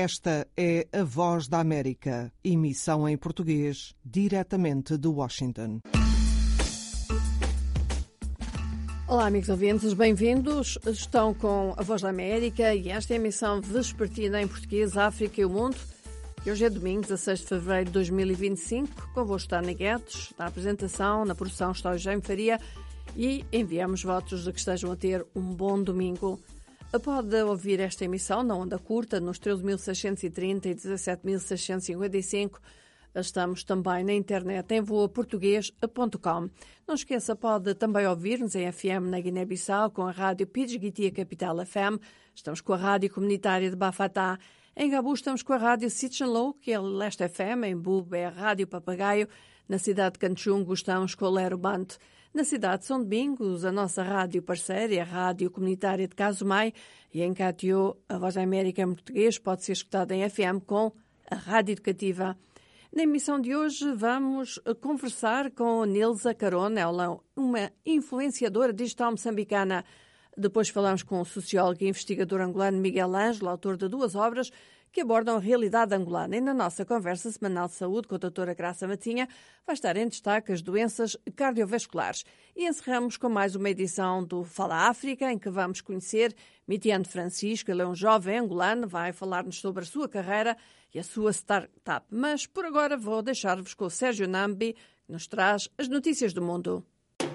Esta é a Voz da América, emissão em português, diretamente de Washington. Olá, amigos ouvintes, bem-vindos. Estão com a Voz da América e esta é a emissão vespertina em português, África e o Mundo. E hoje é domingo, 16 de fevereiro de 2025. Convosco está Ana Guedes, na apresentação, na produção está o Jaime Faria e enviamos votos de que estejam a ter um bom domingo. Pode ouvir esta emissão na onda curta, nos 13.630 e 17.655. Estamos também na internet em voaportuguês.com. Não esqueça, pode também ouvir-nos em FM na Guiné-Bissau com a rádio Pidgeguitia Capital FM. Estamos com a rádio comunitária de Bafatá. Em Gabu estamos com a rádio Sitchenlow, que é Leste FM. Em Bube é a rádio Papagaio. Na cidade de Canchungo estamos com o Lero Banto. Na cidade de São Domingos, a nossa rádio parceira é a rádio comunitária de Casumai. E em Catió, a Voz da América em português pode ser escutada em FM com a rádio educativa. Na emissão de hoje vamos conversar com Nilza Carona, ela é uma influenciadora digital moçambicana. Depois falamos com o sociólogo e investigador angolano Miguel Ângelo, autor de 2 obras que abordam a realidade angolana. E na nossa conversa semanal de saúde com a doutora Graça Matinha vai estar em destaque as doenças cardiovasculares. E encerramos com mais uma edição do Fala África, em que vamos conhecer Mitiano Francisco. Ele é um jovem angolano, vai falar-nos sobre a sua carreira e a sua startup. Mas por agora vou deixar-vos com o Sérgio Nambi, que nos traz as notícias do mundo.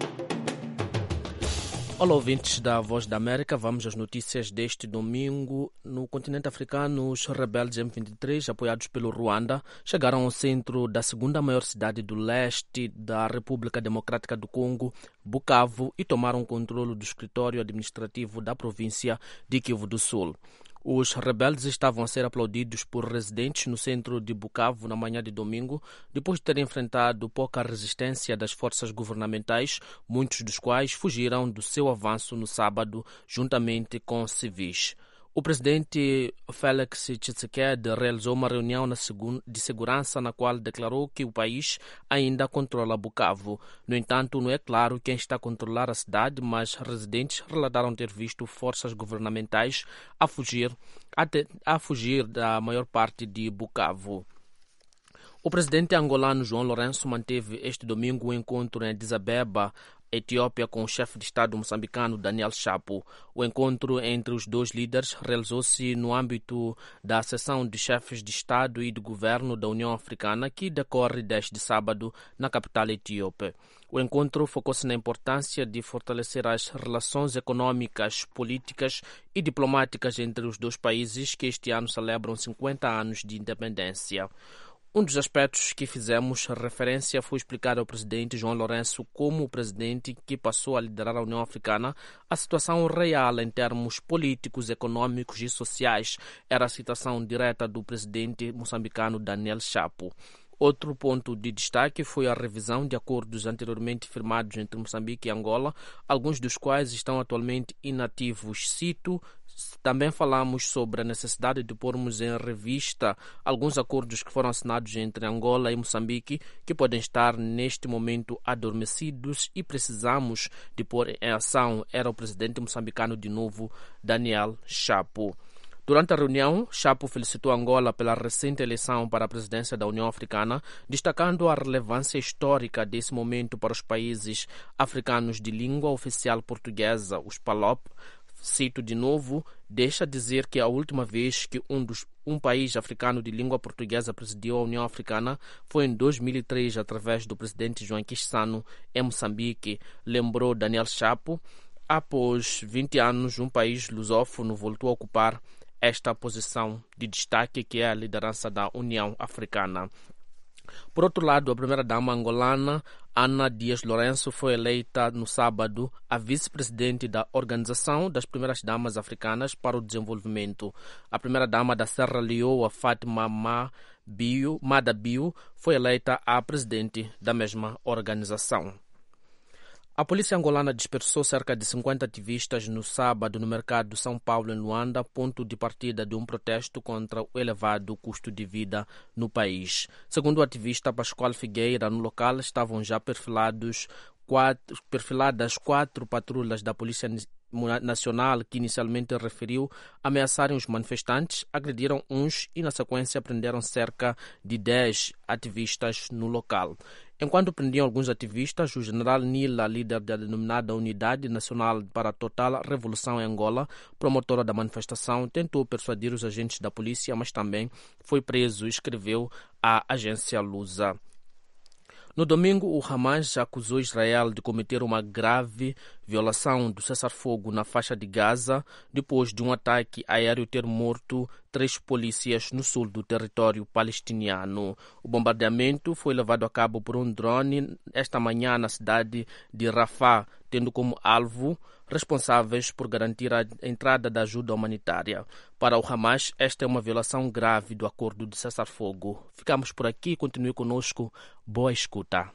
Olá, ouvintes da Voz da América. Vamos às notícias deste domingo. No continente africano, os rebeldes M23, apoiados pelo Ruanda, chegaram ao centro da segunda maior cidade do leste da República Democrática do Congo, Bukavu, e tomaram o controle do escritório administrativo da província de Kivu do Sul. Os rebeldes estavam a ser aplaudidos por residentes no centro de Bukavu na manhã de domingo, depois de terem enfrentado pouca resistência das forças governamentais, muitos dos quais fugiram do seu avanço no sábado, juntamente com civis. O presidente Félix Tshisekedi realizou uma reunião de segurança na qual declarou que o país ainda controla Bukavu. No entanto, não é claro quem está a controlar a cidade, mas residentes relataram ter visto forças governamentais a fugir da maior parte de Bukavu. O presidente angolano João Lourenço manteve este domingo um encontro em Addis Abeba, Etiópia, com o chefe de Estado moçambicano Daniel Chapo. O encontro entre os dois líderes realizou-se no âmbito da sessão de chefes de Estado e de Governo da União Africana, que decorre desde sábado na capital etíope. O encontro focou-se na importância de fortalecer as relações econômicas, políticas e diplomáticas entre os dois países, que este ano celebram 50 anos de independência. Um dos aspectos que fizemos referência foi explicar ao presidente João Lourenço, como o presidente que passou a liderar a União Africana, a situação real em termos políticos, econômicos e sociais. Era a citação direta do presidente moçambicano Daniel Chapo. Outro ponto de destaque foi a revisão de acordos anteriormente firmados entre Moçambique e Angola, alguns dos quais estão atualmente inativos. Cito: também falamos sobre a necessidade de pormos em revista alguns acordos que foram assinados entre Angola e Moçambique, que podem estar neste momento adormecidos, e precisamos de pôr em ação. Era o presidente moçambicano de novo, Daniel Chapo. Durante a reunião, Chapo felicitou Angola pela recente eleição para a presidência da União Africana, destacando a relevância histórica desse momento para os países africanos de língua oficial portuguesa, os PALOP. Cito de novo: deixa dizer que a última vez que um país africano de língua portuguesa presidiu a União Africana foi em 2003, através do presidente João Quixano, em Moçambique, lembrou Daniel Chapo. Após 20 anos, um país lusófono voltou a ocupar esta posição de destaque, que é a liderança da União Africana. Por outro lado, a primeira-dama angolana, Ana Dias Lourenço, foi eleita no sábado a vice-presidente da Organização das Primeiras Damas Africanas para o Desenvolvimento. A primeira-dama da Serra Leoa, Fátima Mada Bio, foi eleita a presidente da mesma organização. A polícia angolana dispersou cerca de 50 ativistas no sábado no mercado de São Paulo, em Luanda, ponto de partida de um protesto contra o elevado custo de vida no país. Segundo o ativista Pascoal Figueira, no local estavam já perfilados perfiladas 4 patrulhas da Polícia Nacional, que inicialmente referiu ameaçarem os manifestantes, agrediram uns e, na sequência, prenderam cerca de 10 ativistas no local. Enquanto prendiam alguns ativistas, o general Nila, líder da denominada Unidade Nacional para a Total Revolução em Angola, promotora da manifestação, tentou persuadir os agentes da polícia, mas também foi preso, escreveu a agência Lusa. No domingo, o Hamas acusou Israel de cometer uma grave violação do cessar-fogo na faixa de Gaza, depois de um ataque aéreo ter morto 3 polícias no sul do território palestiniano. O bombardeamento foi levado a cabo por um drone esta manhã na cidade de Rafah, tendo como alvo responsáveis por garantir a entrada da ajuda humanitária. Para o Hamas, esta é uma violação grave do acordo de cessar-fogo. Ficamos por aqui, continue conosco. Boa escuta.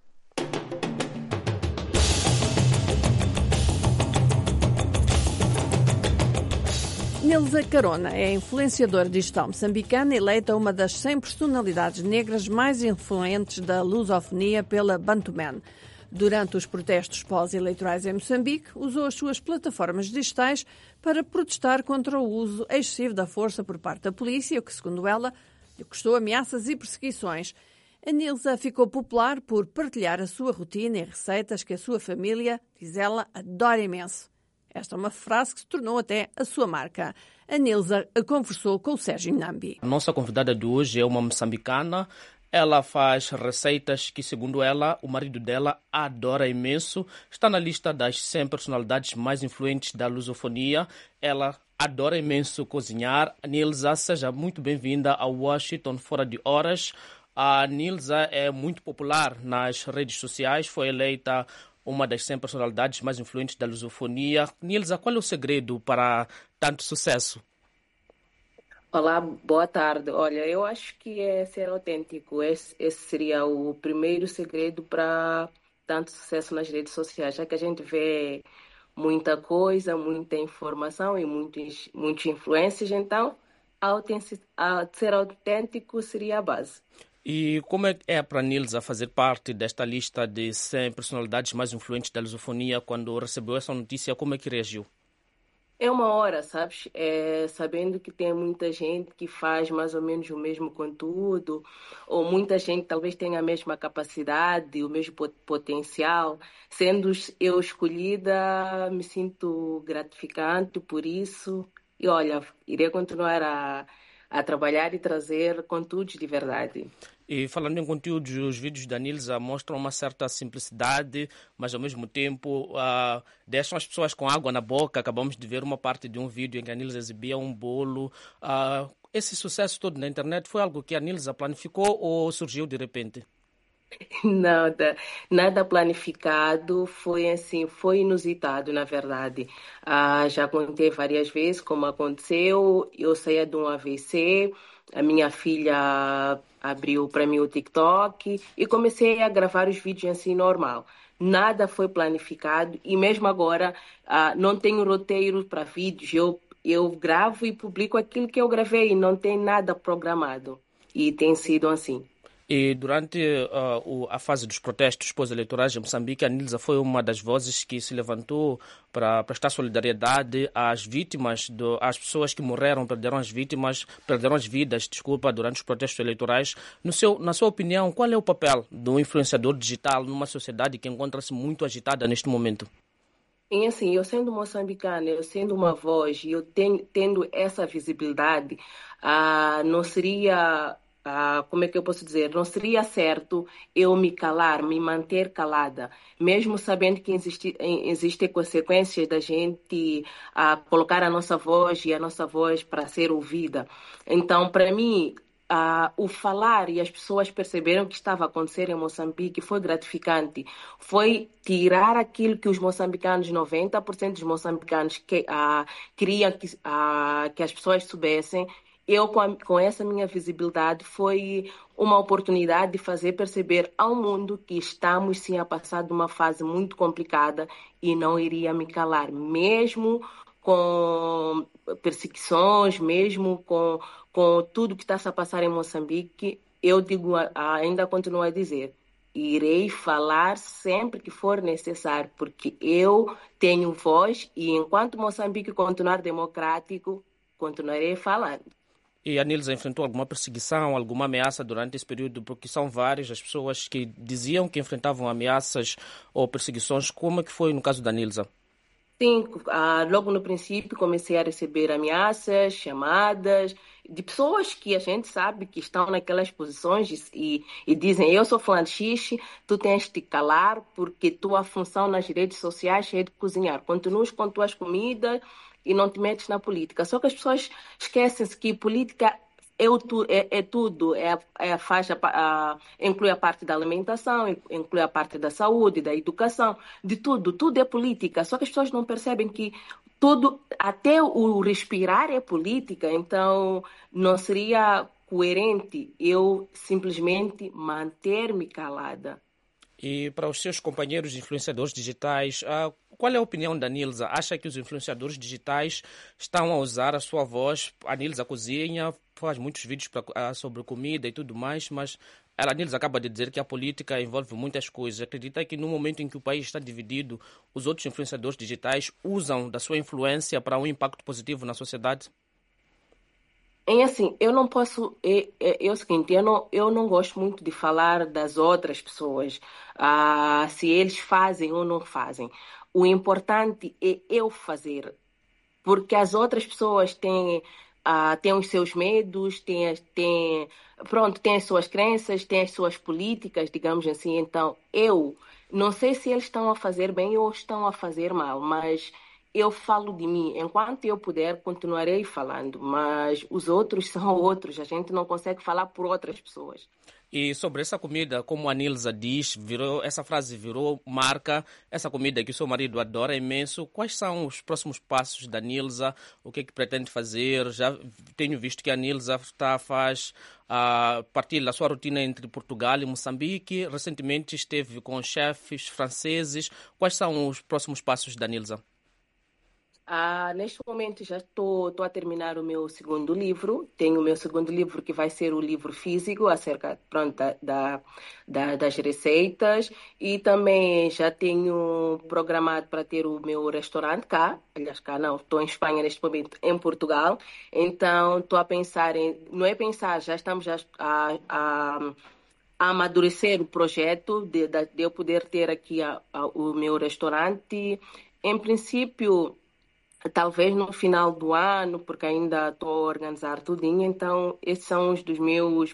Nilza Carona é influenciadora digital moçambicana, eleita uma das 100 personalidades negras mais influentes da lusofonia pela Bantuman. Durante os protestos pós-eleitorais em Moçambique, usou as suas plataformas digitais para protestar contra o uso excessivo da força por parte da polícia, o que, segundo ela, lhe custou ameaças e perseguições. A Nilza ficou popular por partilhar a sua rotina e receitas que a sua família, diz ela, adora imenso. Esta é uma frase que se tornou até a sua marca. A Nilza conversou com o Sérgio Nambi. A nossa convidada de hoje é uma moçambicana. Ela faz receitas que, segundo ela, o marido dela adora imenso. Está na lista das 100 personalidades mais influentes da lusofonia. Ela adora imenso cozinhar. A Nilza, seja muito bem-vinda ao Washington Fora de Horas. A Nilza é muito popular nas redes sociais. Foi eleita uma das 100 personalidades mais influentes da lusofonia. Nilza, qual é o segredo para tanto sucesso? Olá, boa tarde. Olha, eu acho que é ser autêntico. Esse seria o primeiro segredo para tanto sucesso nas redes sociais, já que a gente vê muita coisa, muita informação e muitos influencers, então ser autêntico seria a base. E como é para a Nilza fazer parte desta lista de 100 personalidades mais influentes da lusofonia? Quando recebeu essa notícia, como é que reagiu? É uma hora, sabes? Sabendo que tem muita gente que faz mais ou menos o mesmo conteúdo, ou muita gente talvez tenha a mesma capacidade, o mesmo potencial. Sendo eu escolhida, me sinto gratificante por isso. E olha, irei continuar a trabalhar e trazer conteúdos de verdade. E falando em conteúdos, os vídeos da Nilza mostram uma certa simplicidade, mas ao mesmo tempo deixam as pessoas com água na boca. Acabamos de ver uma parte de um vídeo em que a Nilza exibia um bolo. Esse sucesso todo na internet foi algo que a Nilza planificou ou surgiu de repente? Nada planificado, foi inusitado, na verdade. Já contei várias vezes como aconteceu. Eu saía de um AVC, a minha filha abriu para mim o TikTok e comecei a gravar os vídeos assim normal. Nada foi planificado e mesmo agora não tenho roteiro para vídeos. Eu gravo e publico aquilo que eu gravei, não tem nada programado. E tem sido assim. E durante a fase dos protestos pós-eleitorais em Moçambique, a Nilza foi uma das vozes que se levantou para prestar solidariedade às vítimas, às pessoas que morreram, perderam as vidas, durante os protestos eleitorais. Na sua opinião, qual é o papel do influenciador digital numa sociedade que encontra-se muito agitada neste momento? E assim, eu sendo moçambicana, eu sendo uma voz, eu tendo essa visibilidade, não seria... como é que eu posso dizer? Não seria certo eu me calar, me manter calada, mesmo sabendo que existem consequências da gente colocar a nossa voz e a nossa voz para ser ouvida. Então, para mim, o falar e as pessoas perceberam o que estava a acontecer em Moçambique foi gratificante. Foi tirar aquilo que os moçambicanos, 90% dos moçambicanos queriam que as pessoas soubessem. Eu, com essa minha visibilidade, foi uma oportunidade de fazer perceber ao mundo que estamos, sim, a passar de uma fase muito complicada e não iria me calar, mesmo com perseguições, mesmo com tudo que está a passar em Moçambique. Eu digo, ainda continuo a dizer, irei falar sempre que for necessário, porque eu tenho voz e enquanto Moçambique continuar democrático, continuarei falando. E a Nilza enfrentou alguma perseguição, alguma ameaça durante esse período? Porque são várias as pessoas que diziam que enfrentavam ameaças ou perseguições. Como é que foi no caso da Nilza? Sim, logo no princípio comecei a receber ameaças, chamadas de pessoas que a gente sabe que estão naquelas posições e dizem: eu sou fulano X, tu tens de te calar porque tua função nas redes sociais é de cozinhar. Continuas com tuas comidas e não te metes na política. Só que as pessoas esquecem-se que política é tudo, inclui a parte da alimentação, inclui a parte da saúde, da educação, de tudo é política. Só que as pessoas não percebem que tudo, até o respirar é política, então não seria coerente eu simplesmente manter-me calada. E para os seus companheiros influenciadores digitais, qual é a opinião da Nilza? Acha que os influenciadores digitais estão a usar a sua voz? A Nilza cozinha, faz muitos vídeos sobre comida e tudo mais, mas a Nilza acaba de dizer que a política envolve muitas coisas. Acredita que no momento em que o país está dividido, os outros influenciadores digitais usam da sua influência para um impacto positivo na sociedade? Assim, eu não posso. É o seguinte, eu não gosto muito de falar das outras pessoas, se eles fazem ou não fazem. O importante é eu fazer, porque as outras pessoas têm os seus medos, têm as suas crenças, têm as suas políticas, digamos assim. Então, eu não sei se eles estão a fazer bem ou estão a fazer mal, mas eu falo de mim. Enquanto eu puder, continuarei falando, mas os outros são outros. A gente não consegue falar por outras pessoas. E sobre essa comida, como a Nilza diz, essa frase virou marca, essa comida que o seu marido adora imenso. Quais são os próximos passos da Nilza? O que é que pretende fazer? Já tenho visto que a Nilza faz partilha a sua rotina entre Portugal e Moçambique. Recentemente esteve com chefes franceses. Quais são os próximos passos da Nilza? Neste momento já estou a terminar o meu segundo livro. Tenho o meu segundo livro que vai ser o livro físico acerca das receitas e também já tenho programado para ter o meu restaurante cá. Aliás, cá não, estou em Espanha neste momento, em Portugal. Então estou a pensar não é pensar, já estamos a amadurecer o projeto de eu poder ter aqui o meu restaurante. Em princípio, talvez no final do ano, porque ainda estou a organizar tudinho. Então, esses são os dos meus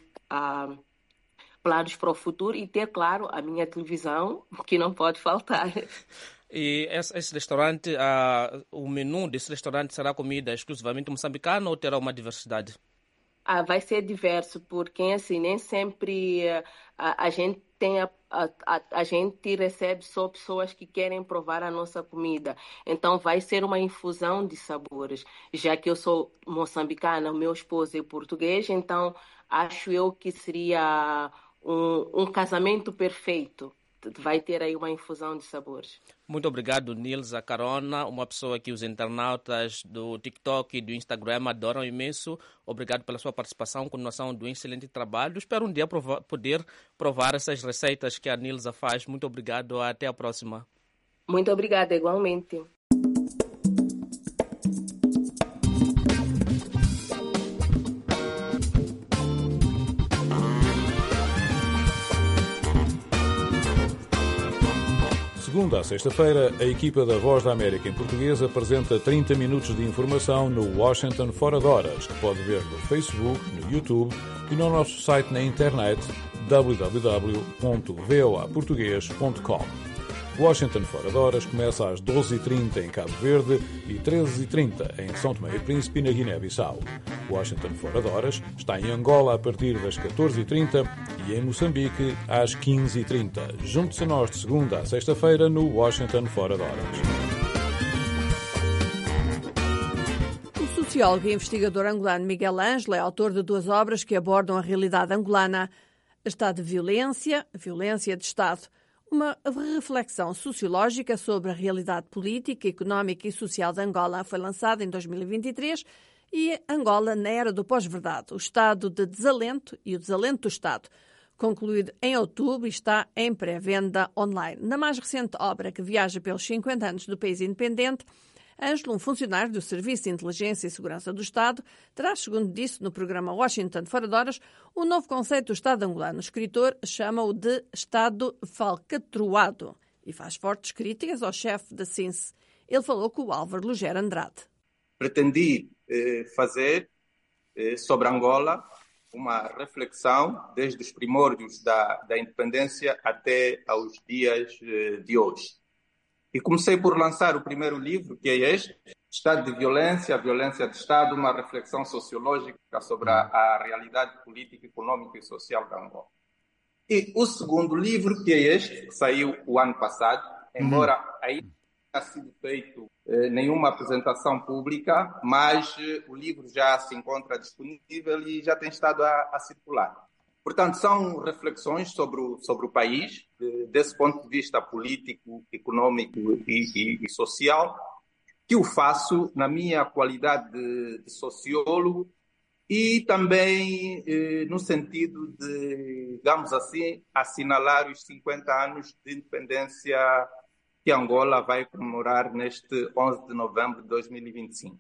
planos para o futuro e ter, claro, a minha televisão, que não pode faltar. E esse restaurante, o menu desse restaurante será comida exclusivamente moçambicana ou terá uma diversidade? Vai ser diverso, porque assim, nem sempre a gente tem a gente recebe só pessoas que querem provar a nossa comida. Então vai ser uma infusão de sabores. Já que eu sou moçambicana, o meu esposo é português, então acho eu que seria um casamento perfeito. Vai ter aí uma infusão de sabores. Muito obrigado, Nilza Carona, uma pessoa que os internautas do TikTok e do Instagram adoram imenso. Obrigado pela sua participação, continuação do excelente trabalho. Espero um dia poder provar essas receitas que a Nilza faz. Muito obrigado, até a próxima. Muito obrigada, igualmente. Segunda a sexta-feira, a equipa da Voz da América em português apresenta 30 minutos de informação no Washington Fora de Horas, que pode ver no Facebook, no YouTube e no nosso site na internet www.voaportugues.com. Washington Fora de Horas começa às 12h30 em Cabo Verde e 13h30 em São Tomé e Príncipe, na Guiné-Bissau. Washington Fora de Horas está em Angola a partir das 14h30 e em Moçambique às 15h30. Junte-se a nós de segunda a sexta-feira no Washington Fora de Horas. O sociólogo e investigador angolano Miguel Ângelo é autor de 2 obras que abordam a realidade angolana. Estado de violência, violência de Estado. Uma reflexão sociológica sobre a realidade política, económica e social de Angola foi lançada em 2023 e Angola na era do pós-verdade, o estado de desalento e o desalento do Estado. concluído em outubro e está em pré-venda online. Na mais recente obra, que viaja pelos 50 anos do país independente, Ângelo, um funcionário do Serviço de Inteligência e Segurança do Estado, traz, segundo disse no programa Washington Fora de Horas, um novo conceito do Estado angolano. O escritor chama-o de Estado falcatruado e faz fortes críticas ao chefe da SINCE. Ele falou com o Álvaro Lugero Andrade. Pretendi fazer sobre Angola uma reflexão desde os primórdios da independência até aos dias de hoje. E comecei por lançar o primeiro livro, que é este, Estado de Violência, a Violência de Estado, uma reflexão sociológica sobre a realidade política, econômica e social da Angola. E o segundo livro, que é este, que saiu o ano passado, embora aí não tenha sido feito nenhuma apresentação pública, mas o livro já se encontra disponível e já tem estado a circular. Portanto, são reflexões sobre o país, desse ponto de vista político, econômico e social, que eu faço na minha qualidade de sociólogo e também no sentido de, digamos assim, assinalar os 50 anos de independência que Angola vai comemorar neste 11 de novembro de 2025.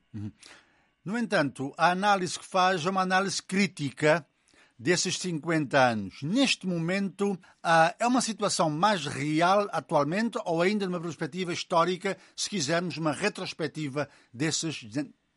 No entanto, a análise que faz é uma análise crítica desses 50 anos. Neste momento, é uma situação mais real atualmente ou ainda numa perspectiva histórica, se quisermos uma retrospectiva desses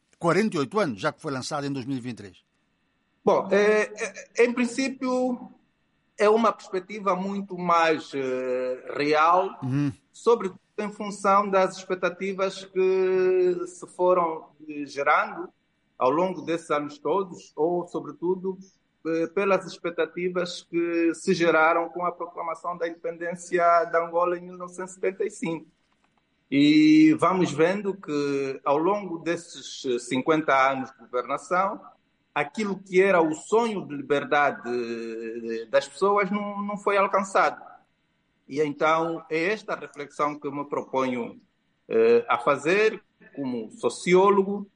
48 anos, já que foi lançado em 2023? Bom, em princípio, é uma perspectiva muito mais real, sobretudo em função das expectativas que se foram gerando ao longo desses anos todos, ou, sobretudo, pelas expectativas que se geraram com a proclamação da independência da Angola em 1975. E vamos vendo que, ao longo desses 50 anos de governação, aquilo que era o sonho de liberdade das pessoas não foi alcançado. E então é esta reflexão que eu me proponho a fazer como sociólogo,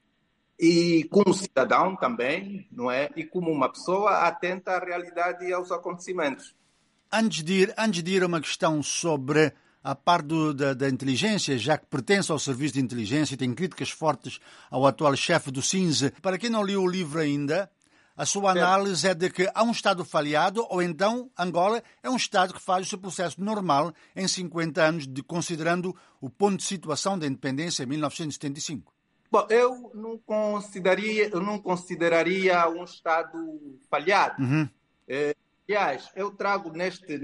e como cidadão também, não é? E como uma pessoa atenta à realidade e aos acontecimentos. Antes de ir a uma questão sobre a parte da inteligência, já que pertence ao Serviço de Inteligência e tem críticas fortes ao atual chefe do SINCE, para quem não leu o livro ainda, a sua análise é de que há um Estado falhado ou então Angola é um Estado que faz o seu processo normal em 50 anos, considerando o ponto de situação da independência em 1975. Bom, eu não consideraria um Estado falhado. Aliás, eu trago neste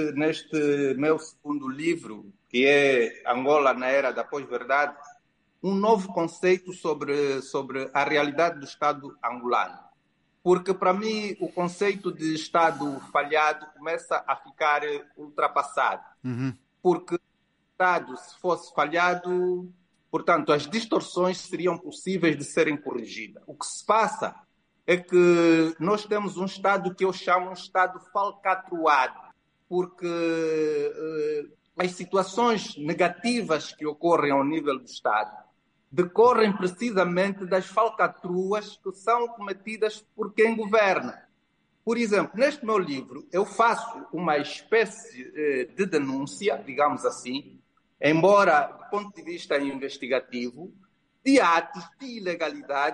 meu segundo livro, que é Angola na Era da Pós-Verdade, um novo conceito sobre a realidade do Estado angolano. Porque, para mim, o conceito de Estado falhado começa a ficar ultrapassado. Porque o Estado, se fosse falhado, portanto, as distorções seriam possíveis de serem corrigidas. O que se passa é que nós temos um Estado que eu chamo um Estado falcatruado, porque as situações negativas que ocorrem ao nível do Estado decorrem precisamente das falcatruas que são cometidas por quem governa. Por exemplo, neste meu livro, eu faço uma espécie de denúncia, digamos assim, embora do ponto de vista investigativo, de atos de ilegalidade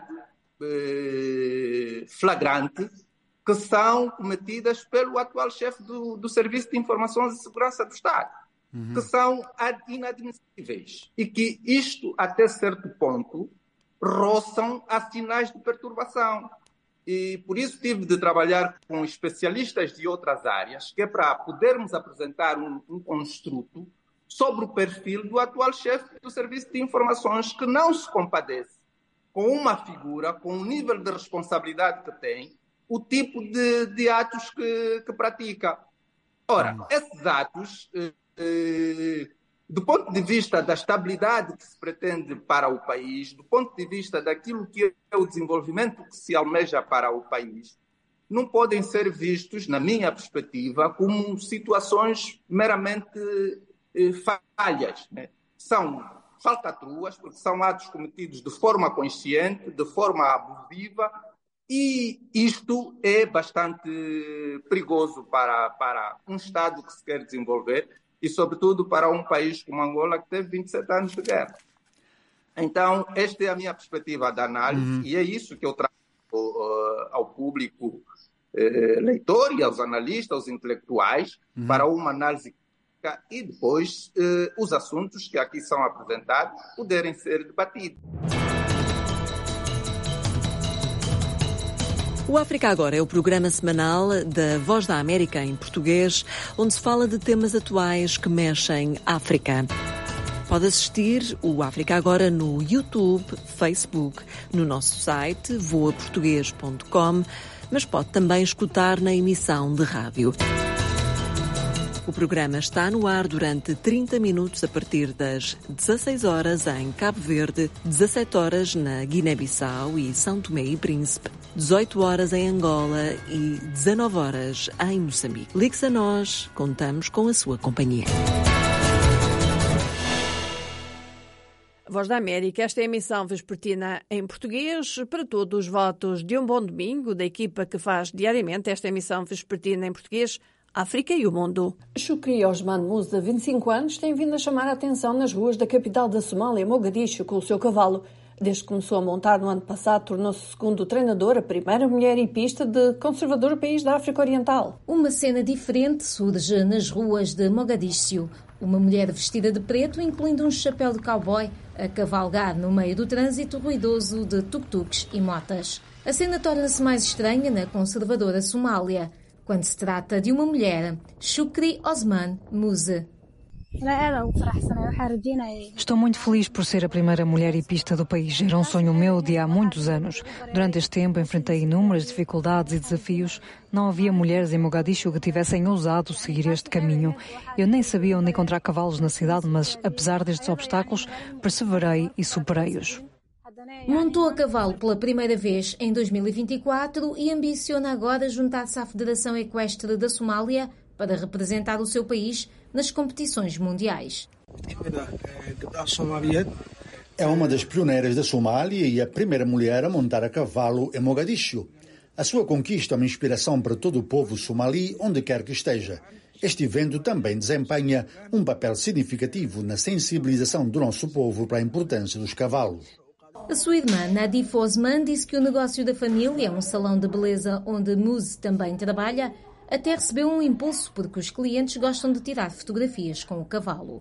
flagrante que são cometidas pelo atual chefe do Serviço de Informações e Segurança do Estado, que são inadmissíveis e que isto, até certo ponto, roçam a sinais de perturbação. E por isso tive de trabalhar com especialistas de outras áreas, que é para podermos apresentar um construto sobre o perfil do atual chefe do Serviço de Informações, que não se compadece com uma figura, com o nível de responsabilidade que tem, o tipo de atos que pratica. Ora, esses atos, do ponto de vista da estabilidade que se pretende para o país, do ponto de vista daquilo que é o desenvolvimento que se almeja para o país, não podem ser vistos, na minha perspectiva, como situações meramente falhas, né? São falcatruas, porque são atos cometidos de forma consciente, de forma abusiva, E isto é bastante perigoso para um Estado que se quer desenvolver e, sobretudo, para um país como Angola, que teve 27 anos de guerra. Então, esta é a minha perspectiva de análise e é isso que eu trago ao público leitor e aos analistas, aos intelectuais, para uma análise crítica e depois os assuntos que aqui são apresentados poderem ser debatidos. O África Agora é o programa semanal da Voz da América em português, onde se fala de temas atuais que mexem África. Pode assistir o África Agora no YouTube, Facebook, no nosso site voaportugues.com, mas pode também escutar na emissão de rádio. O programa está no ar durante 30 minutos a partir das 16 horas em Cabo Verde, 17 horas na Guiné-Bissau e São Tomé e Príncipe, 18 horas em Angola e 19 horas em Moçambique. Ligue-se a nós, contamos com a sua companhia. Voz da América, esta é a emissão vespertina em português para todos os votos de um bom domingo da equipa que faz diariamente esta emissão vespertina em português, África e o Mundo. Shukri Osman Musa, 25 anos, tem vindo a chamar a atenção nas ruas da capital da Somália, Mogadishu, com o seu cavalo. Desde que começou a montar no ano passado, tornou-se segundo treinador, a primeira mulher hipista de conservador país da África Oriental. Uma cena diferente surge nas ruas de Mogadishu. Uma mulher vestida de preto, incluindo um chapéu de cowboy, a cavalgar no meio do trânsito ruidoso de tuk-tuks e motas. A cena torna-se mais estranha na conservadora Somália, quando se trata de uma mulher, Shukri Osman Musa. Estou muito feliz por ser a primeira mulher hipista do país. Era um sonho meu de há muitos anos. Durante este tempo enfrentei inúmeras dificuldades e desafios. Não havia mulheres em Mogadishu que tivessem ousado seguir este caminho. Eu nem sabia onde encontrar cavalos na cidade, mas apesar destes obstáculos, perseverei e superei-os. Montou a cavalo pela primeira vez em 2024 e ambiciona agora juntar-se à Federação Equestre da Somália para representar o seu país nas competições mundiais. É uma das pioneiras da Somália e a primeira mulher a montar a cavalo em Mogadishu. A sua conquista é uma inspiração para todo o povo somali, onde quer que esteja. Este evento também desempenha um papel significativo na sensibilização do nosso povo para a importância dos cavalos. A sua irmã, Nadif Osman, disse que o negócio da família, um salão de beleza onde Muse também trabalha, até recebeu um impulso porque os clientes gostam de tirar fotografias com o cavalo.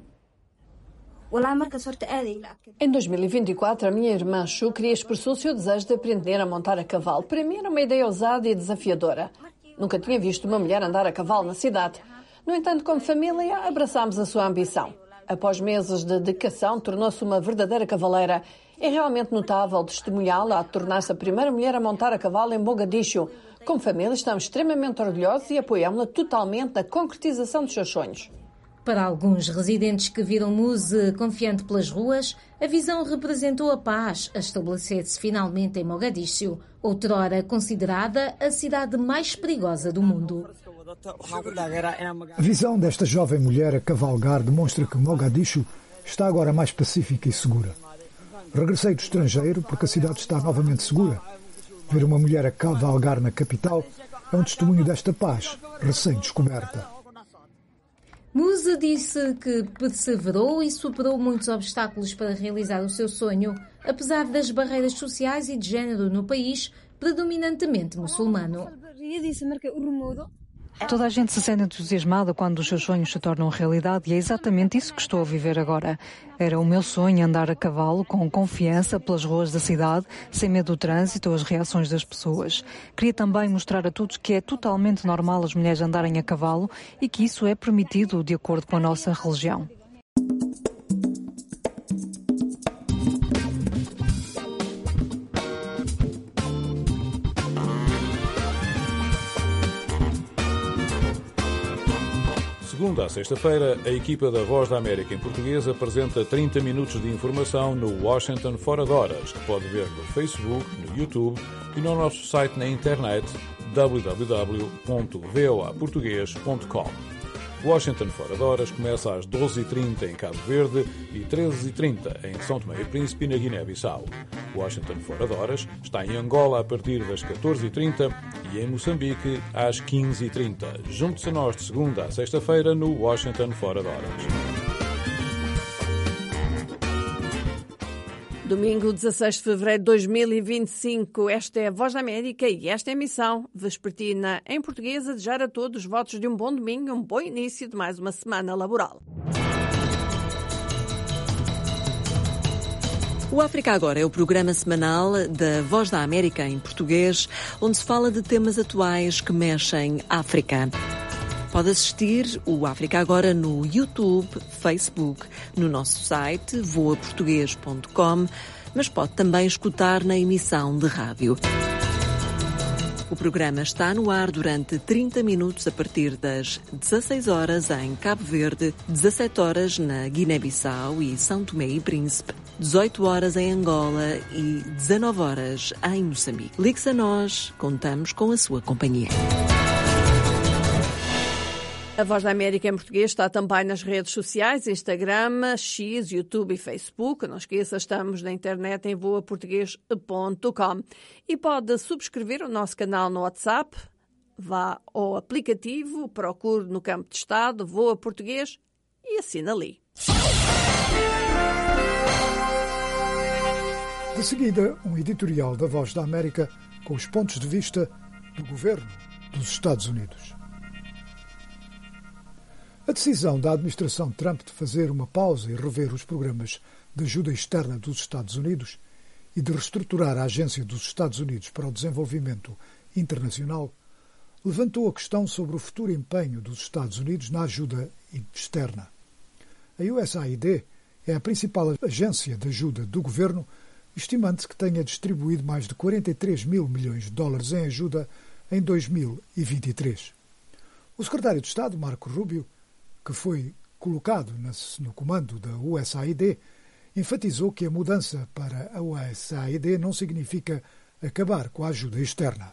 Em 2024, a minha irmã Shukri expressou o seu desejo de aprender a montar a cavalo. Para mim era uma ideia ousada e desafiadora. Nunca tinha visto uma mulher andar a cavalo na cidade. No entanto, como família, abraçámos a sua ambição. Após meses de dedicação, tornou-se uma verdadeira cavaleira. É realmente notável testemunhá-la a tornar-se a primeira mulher a montar a cavalo em Mogadishu. Como família, estamos extremamente orgulhosos e apoiamos-la totalmente na concretização dos seus sonhos. Para alguns residentes que viram Muse confiante pelas ruas, a visão representou a paz a estabelecer-se finalmente em Mogadishu, outrora considerada a cidade mais perigosa do mundo. A visão desta jovem mulher a cavalgar demonstra que Mogadishu está agora mais pacífica e segura. Regressei do estrangeiro porque a cidade está novamente segura. Ver uma mulher a cavalgar na capital é um testemunho desta paz recém-descoberta. Muse disse que perseverou e superou muitos obstáculos para realizar o seu sonho, apesar das barreiras sociais e de género no país, predominantemente muçulmano. Toda a gente se sente entusiasmada quando os seus sonhos se tornam realidade e é exatamente isso que estou a viver agora. Era o meu sonho andar a cavalo com confiança pelas ruas da cidade, sem medo do trânsito ou as reações das pessoas. Queria também mostrar a todos que é totalmente normal as mulheres andarem a cavalo e que isso é permitido de acordo com a nossa religião. Segunda a sexta-feira, a equipa da Voz da América em português apresenta 30 minutos de informação no Washington Fora de Horas, que pode ver no Facebook, no YouTube e no nosso site na internet www.voaportugues.com. Washington Fora de Horas começa às 12h30 em Cabo Verde e 13h30 em São Tomé e Príncipe e na Guiné-Bissau. Washington Fora de Horas está em Angola a partir das 14h30 e em Moçambique às 15h30. Junte-se a nós de segunda a sexta-feira no Washington Fora de Horas. Domingo, 16 de fevereiro de 2025. Esta é a Voz da América e esta é a emissão vespertina em português a desejar a todos votos de um bom domingo e um bom início de mais uma semana laboral. O África Agora é o programa semanal da Voz da América em português, onde se fala de temas atuais que mexem África. Pode assistir o África Agora no YouTube, Facebook, no nosso site voaportugues.com, mas pode também escutar na emissão de rádio. O programa está no ar durante 30 minutos a partir das 16 horas em Cabo Verde, 17 horas na Guiné-Bissau e São Tomé e Príncipe, 18 horas em Angola e 19 horas em Moçambique. Ligue-se a nós, contamos com a sua companhia. A Voz da América em português está também nas redes sociais, Instagram, X, YouTube e Facebook. Não esqueça, estamos na internet em voaportugues.com. E pode subscrever o nosso canal no WhatsApp. Vá ao aplicativo, procure no campo de estado, Voa Português e assina ali. De seguida, um editorial da Voz da América com os pontos de vista do governo dos Estados Unidos. A decisão da administração Trump de fazer uma pausa e rever os programas de ajuda externa dos Estados Unidos e de reestruturar a Agência dos Estados Unidos para o Desenvolvimento Internacional levantou a questão sobre o futuro empenho dos Estados Unidos na ajuda externa. A USAID é a principal agência de ajuda do governo, estimando-se que tenha distribuído mais de 43 mil milhões de dólares em ajuda em 2023. O secretário de Estado, Marco Rubio, que foi colocado no comando da USAID, enfatizou que a mudança para a USAID não significa acabar com a ajuda externa.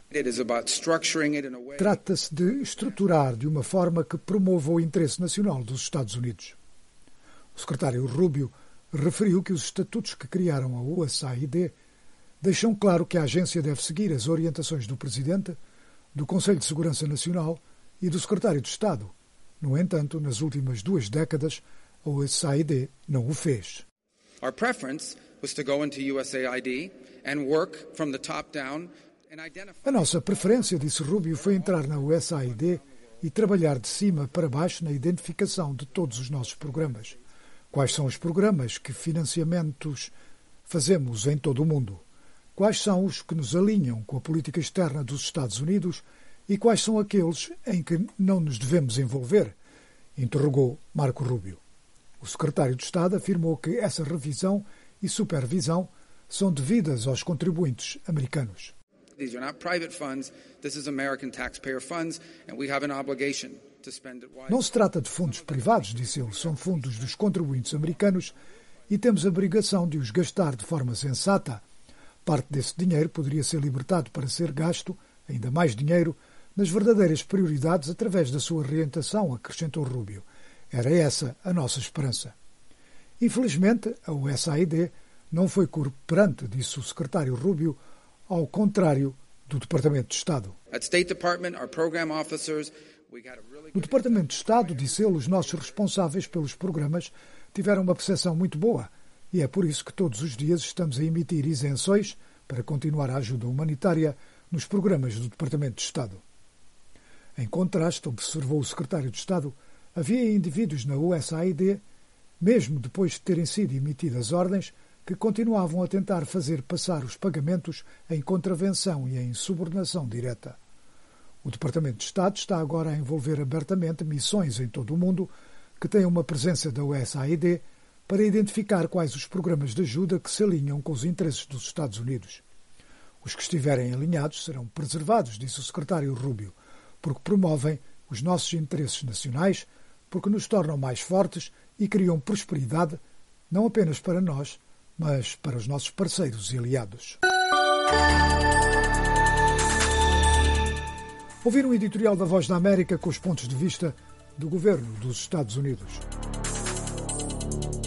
Trata-se de estruturar de uma forma que promova o interesse nacional dos Estados Unidos. O secretário Rubio referiu que os estatutos que criaram a USAID deixam claro que a agência deve seguir as orientações do Presidente, do Conselho de Segurança Nacional e do secretário de Estado. No entanto, nas últimas 2 décadas, a USAID não o fez. Our preference was to go into USAID and work from the top down and identify. A nossa preferência, disse Rubio, foi entrar na USAID e trabalhar de cima para baixo na identificação de todos os nossos programas. Quais são os programas, que financiamentos fazemos em todo o mundo? Quais são os que nos alinham com a política externa dos Estados Unidos e quais são aqueles em que não nos devemos envolver? Interrogou Marco Rubio. O secretário de Estado afirmou que essa revisão e supervisão são devidas aos contribuintes americanos. These are not private funds. This is American taxpayer funds, and we have an obligation to spend it wisely. Não se trata de fundos privados, disse ele, são fundos dos contribuintes americanos e temos a obrigação de os gastar de forma sensata. Parte desse dinheiro poderia ser libertado para ser gasto, ainda mais dinheiro, nas verdadeiras prioridades através da sua orientação, acrescentou Rubio. Era essa a nossa esperança. Infelizmente, a USAID não foi cooperante, disse o secretário Rubio, ao contrário do Departamento de Estado. No Departamento de Estado, disse ele, os nossos responsáveis pelos programas tiveram uma percepção muito boa e é por isso que todos os dias estamos a emitir isenções para continuar a ajuda humanitária nos programas do Departamento de Estado. Em contraste, observou o secretário de Estado, havia indivíduos na USAID, mesmo depois de terem sido emitidas ordens, que continuavam a tentar fazer passar os pagamentos em contravenção e em subornação direta. O Departamento de Estado está agora a envolver abertamente missões em todo o mundo que têm uma presença da USAID para identificar quais os programas de ajuda que se alinham com os interesses dos Estados Unidos. Os que estiverem alinhados serão preservados, disse o secretário Rubio, porque promovem os nossos interesses nacionais, porque nos tornam mais fortes e criam prosperidade, não apenas para nós, mas para os nossos parceiros e aliados. Ouvir um editorial da Voz da América com os pontos de vista do governo dos Estados Unidos.